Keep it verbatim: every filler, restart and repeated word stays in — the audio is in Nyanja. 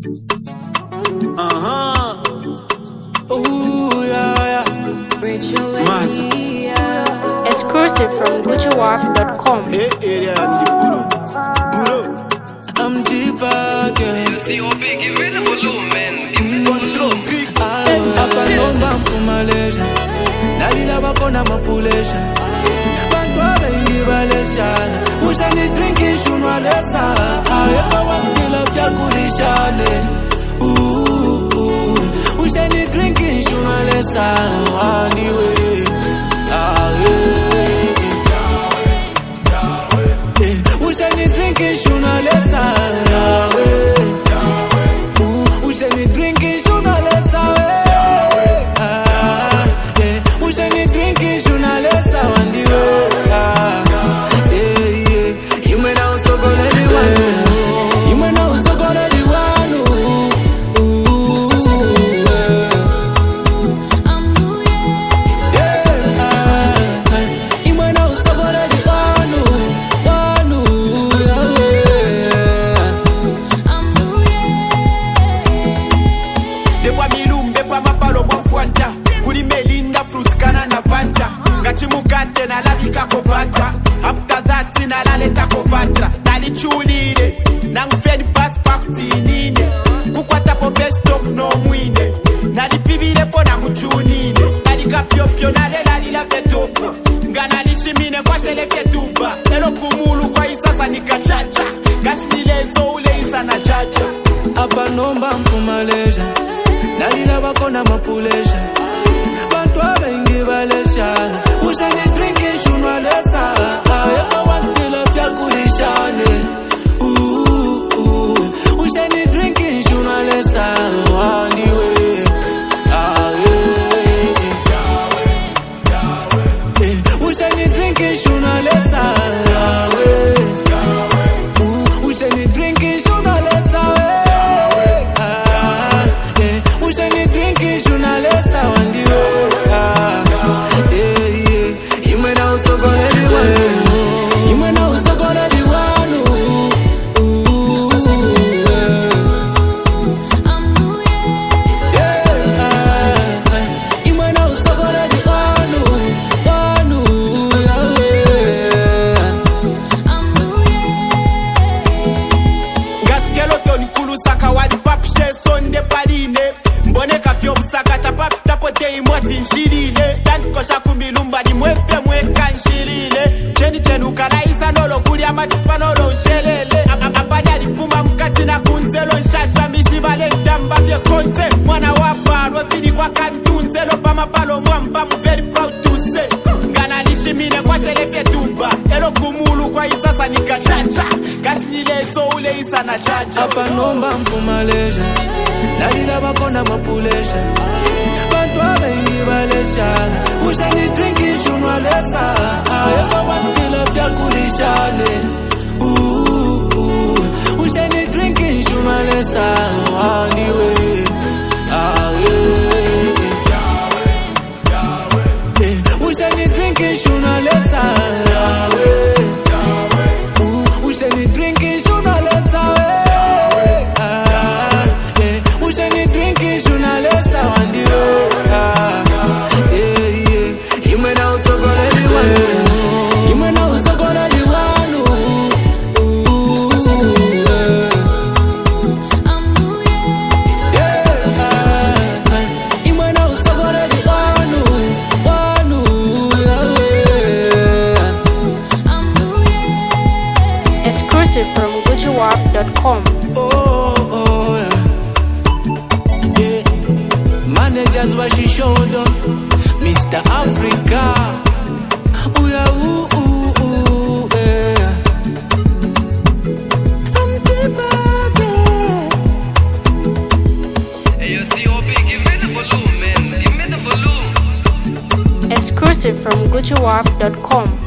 Uh-huh. Ooh, yeah, yeah. Massa. Exclusive from Gucci Wap dot com. Hey, area and the Buro. Buro. I'm deeper, girl. You see, oh, big, give me the volume, man. Give me the volume. Big. Apa nomba mpumaleja. Nalila bakona mapulesha. Bantwa bengi balesha. Ushani drinking shunwalesa. Ayepa wankila pya kulishane. Ooh, ooh. Ushani drinking shunwalesa. Anyway. Ah, yeah. Ushani drinking shunwalesa. Ooh, ushani drinking shunwalesa. Chimukate na labika kopatra. After that ina la leta kovatra. Dali chulile nangufeni passport tinine. Kukwata po stop no mwine. Nali pibile po na muchunine. Nali kapyo pyo na lela lila vetopo. Ngana lishimine kwa shele fyetuba. Elo kumulu kwa isasa nikachacha. Gashile so ule isa na chacha. Apa nomba mpumaleja. Nalila bakona mapulesha. Bantwa bengi balesha. Ushani drinking shunwalesa. Ayepa wankila pya kulishane. Ooh, ooh. Ushani drinking shunwalesa. Anyway. Ah, yeah. Ushani drinking shunwalesa. Ooh, ushani drinking shunwalesa. Ah, yeah. Ushani drinking shunwalesa. Anyway. Ah, yeah. Nshilile tankosha kumbilumba ni mwefe mweka nshilile cheni chenu kalaisa nolo kuli amatipa nolo nshelele abali alipuma mkati na kunzelo nshasha mishibale ndamba vye konze mwana wapa rwefini kwa kantunzelo pama palo mwamba mu very proud to say ngana lishimine kwa shele fye tuba elo kumulu kwa isasa nikachacha kashile so ule isa na chacha. Apa nomba mpumaleja. Nalila bakona mapulesha. Bantwa bengi balesha. Ushani drinking shunwalesa. Ayepa wankila pya kulishane. Ooh, ooh. Ushani drinking shunwalesa. Anyway. Ah, yeah. Ushani drinking shunwalesa. Ooh, ushani drinking shunwalesa. Ah, yeah. Ushani drinking shunwalesa. Anyway. Exclusive from Gucci Wap dot com. Oh, oh, yeah. Yeah. Managers what she showed them. Mister Africa. Ooh, yeah, ooh, ooh, ooh, yeah. I'm deeper, yeah. Hey, you see, oh, big, give me the volume, man. Give me the volume. Exclusive from Gucci Wap dot com.